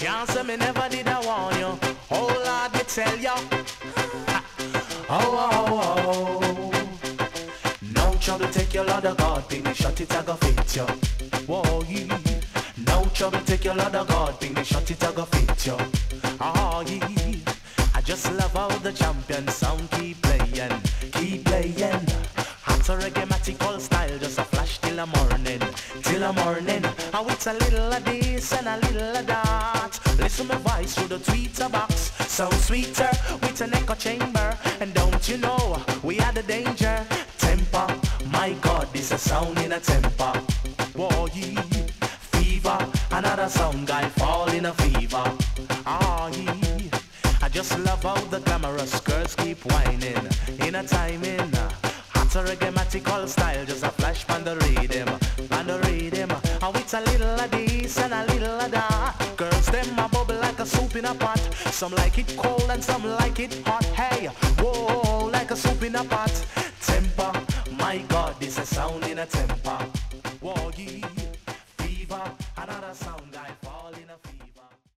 Can't say me never did I warn you. Oh Lord, me tell you. Oh. No trouble, take your Lord of God, bring me shot it, I go fit you. Whoa, yeah. No trouble, take your Lord of God, bring me shot it, I go fit you. Oh, yeah. I just love how the champion sound keep playing, keep playing. Hot reggae-matical style, just a flash till the morning, till the morning. And with a little of this and a little of that. Listen my voice through the tweeter box, sound sweeter with an echo chamber. And don't you know, we are the danger. Temper, my God, this a sound in a temper. Whoa, yeah. Fever, another sound guy fall in a fever. Ah, yeah. I just love how the glamorous girls keep whining in a timing. Hot reggae-matical style, just a flash on the rhythm, on the rhythm. And with a little of this and a little of that. Girls, them a bubble like a soup in a pot. Some like it cold and some like it hot. Hey, whoa, like a soup in a pot. Temper, my God, this a sound in a temper.